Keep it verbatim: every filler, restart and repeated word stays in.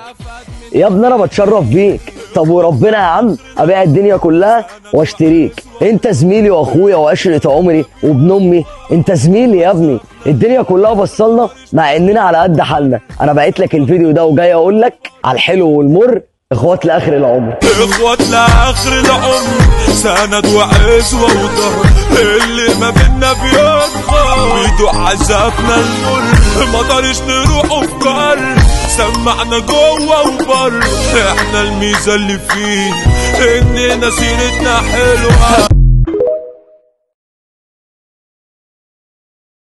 يا ابني انا بتشرف بيك. طب وربنا يا عم ابيع الدنيا كلها واشتريك. انت زميلي واخويا وعشرة عمري وابن امي. انت زميلي يا ابني. الدنيا كلها بصلنا مع اننا على قد حالنا. انا بعت لك الفيديو ده وجاي اقول لك على الحلو والمر. اخوات لاخر العمر. اخوات لاخر العمر، سند وعزوة وظهر، اللي ما بينا بيضخم بيدوق عذابنا المر. ما قدرش نروح في قر، سمعنا جوه وبر. احنا الميزة اللي فيه اننا سيرتنا حلوة.